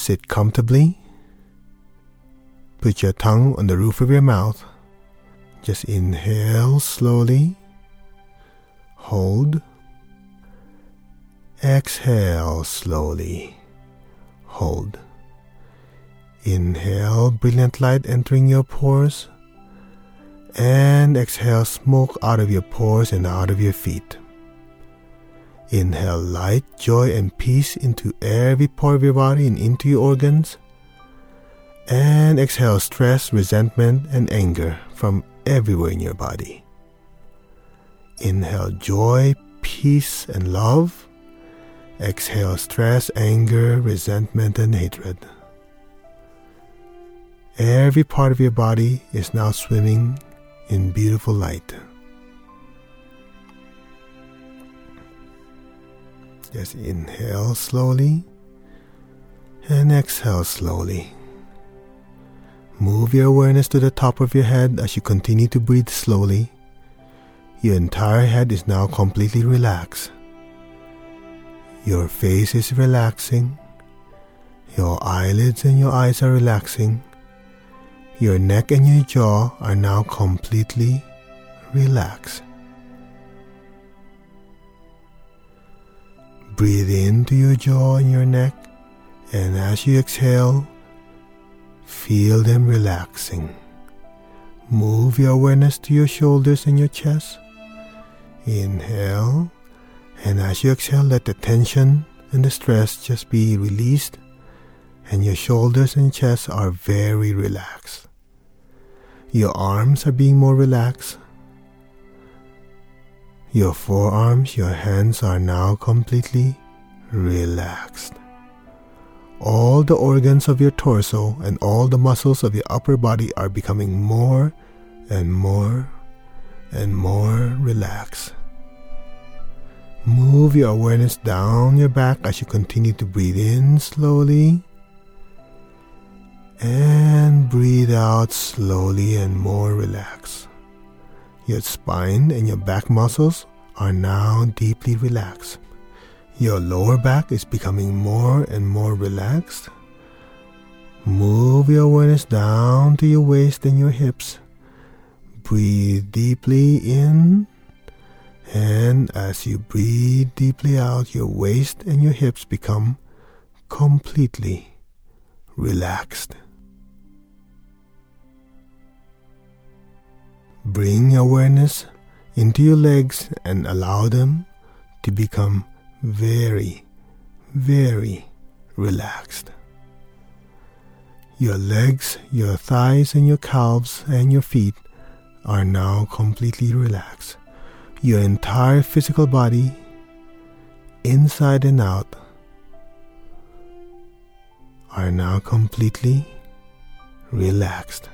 Sit comfortably. Put your tongue on the roof of your mouth. Just inhale slowly. Hold. Exhale slowly. Hold. Inhale brilliant light entering your pores. And exhale smoke out of your pores and out of your feet. Inhale light, joy, and peace into every part of your body and into your organs. And exhale stress, resentment, and anger from everywhere in your body. Inhale joy, peace, and love. Exhale stress, anger, resentment, and hatred. Every part of your body is now swimming in beautiful light. Just inhale slowly and exhale slowly. Move your awareness to the top of your head as you continue to breathe slowly. Your entire head is now completely relaxed. Your face is relaxing. Your eyelids and your eyes are relaxing. Your neck and your jaw are now completely relaxed. Breathe into your jaw and your neck, and as you exhale, feel them relaxing. Move your awareness to your shoulders and your chest. Inhale, and as you exhale, let the tension and the stress just be released, and your shoulders and chest are very relaxed. Your arms are being more relaxed. Your forearms, your hands are now completely relaxed. All the organs of your torso and all the muscles of your upper body are becoming more and more and more relaxed. Move your awareness down your back as you continue to breathe in slowly and breathe out slowly and more relaxed. Your spine and your back muscles are now deeply relaxed. Your lower back is becoming more and more relaxed. Move your awareness down to your waist and your hips. Breathe deeply in, and as you breathe deeply out, your waist and your hips become completely relaxed. Bring awareness into your legs and allow them to become very, very relaxed. Your legs, your thighs, and your calves and your feet are now completely relaxed. Your entire physical body, inside and out, are now completely relaxed.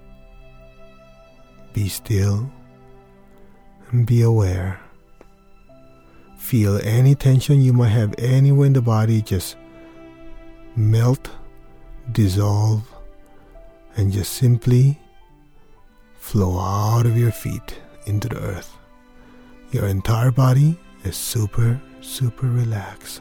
Be still and be aware. Feel any tension you might have anywhere in the body just melt, dissolve, and just simply flow out of your feet into the earth. Your entire body is super, super relaxed.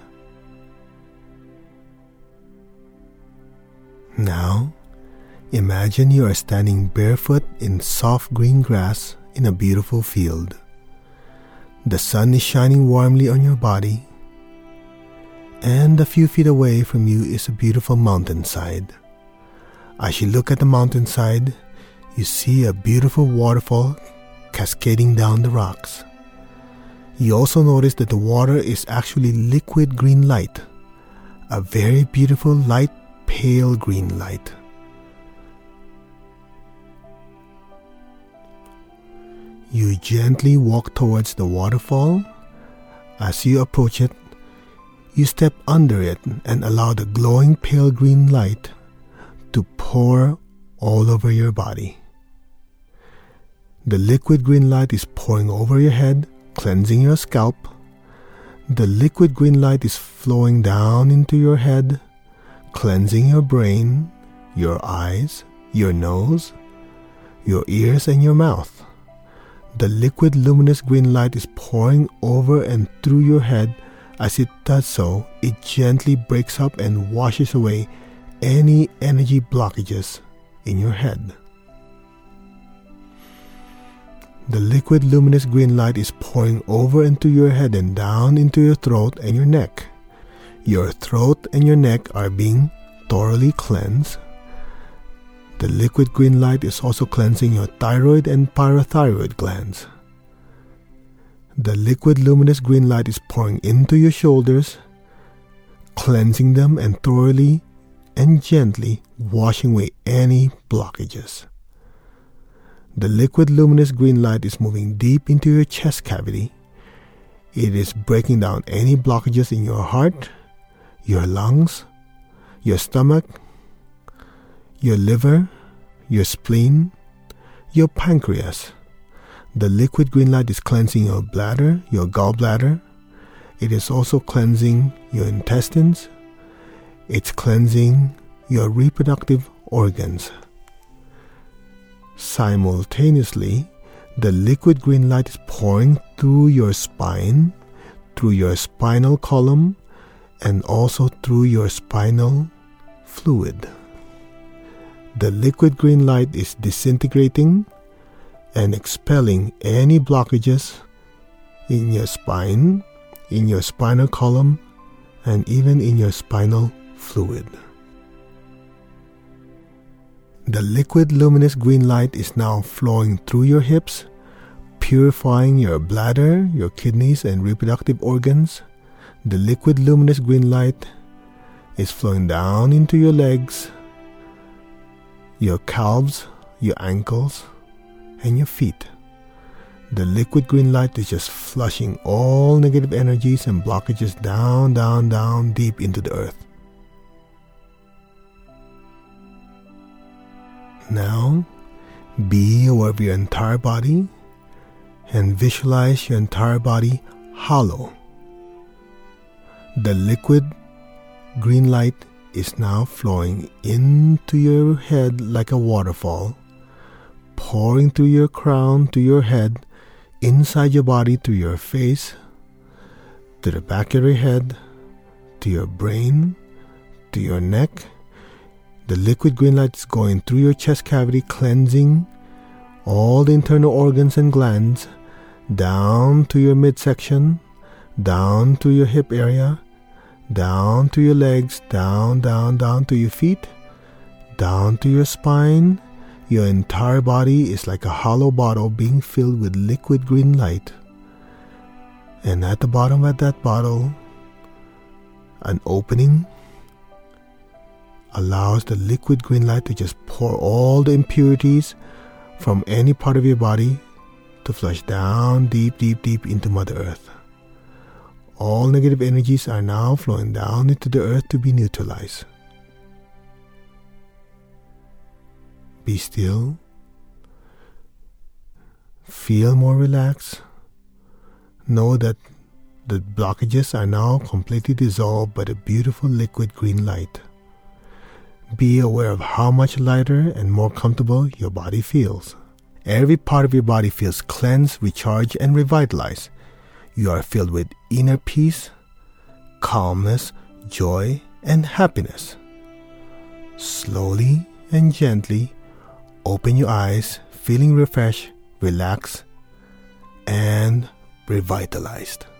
Now, imagine you are standing barefoot in soft green grass in a beautiful field. The sun is shining warmly on your body, and a few feet away from you is a beautiful mountainside. As you look at the mountainside, you see a beautiful waterfall cascading down the rocks. You also notice that the water is actually liquid green light, a very beautiful light pale green light. You gently walk towards the waterfall. As you approach it, you step under it and allow the glowing pale green light to pour all over your body. The liquid green light is pouring over your head, cleansing your scalp. The liquid green light is flowing down into your head, cleansing your brain, your eyes, your nose, your ears, and your mouth. The liquid luminous green light is pouring over and through your head. As it does so, it gently breaks up and washes away any energy blockages in your head. The liquid luminous green light is pouring over into your head and down into your throat and your neck. Your throat and your neck are being thoroughly cleansed. The liquid green light is also cleansing your thyroid and parathyroid glands. The liquid luminous green light is pouring into your shoulders, cleansing them and thoroughly and gently washing away any blockages. The liquid luminous green light is moving deep into your chest cavity. It is breaking down any blockages in your heart, your lungs, your stomach, your liver, your spleen, your pancreas. The liquid green light is cleansing your bladder, your gallbladder. It is also cleansing your intestines. It's cleansing your reproductive organs. Simultaneously, the liquid green light is pouring through your spine, through your spinal column, and also through your spinal fluid. The liquid green light is disintegrating and expelling any blockages in your spine, in your spinal column, and even in your spinal fluid. The liquid luminous green light is now flowing through your hips, purifying your bladder, your kidneys, and reproductive organs. The liquid luminous green light is flowing down into your legs, your calves, your ankles, and your feet. The liquid green light is just flushing all negative energies and blockages down, down, down, deep into the earth. Now, be aware of your entire body and visualize your entire body hollow. The liquid green light is now flowing into your head like a waterfall, pouring through your crown to your head, inside your body to your face, to the back of your head, to your brain, to your neck. The liquid green light is going through your chest cavity, cleansing all the internal organs and glands, down to your midsection, down to your hip area, down to your legs, down, down, down to your feet, down to your spine. Your entire body is like a hollow bottle being filled with liquid green light. And at the bottom of that bottle, an opening allows the liquid green light to just pour all the impurities from any part of your body to flush down deep, deep, deep into Mother Earth. All negative energies are now flowing down into the earth to be neutralized. Be still. Feel more relaxed. Know that the blockages are now completely dissolved by the beautiful liquid green light. Be aware of how much lighter and more comfortable your body feels. Every part of your body feels cleansed, recharged, and revitalized. You are filled with inner peace, calmness, joy, and happiness. Slowly and gently open your eyes, feeling refreshed, relaxed, and revitalized.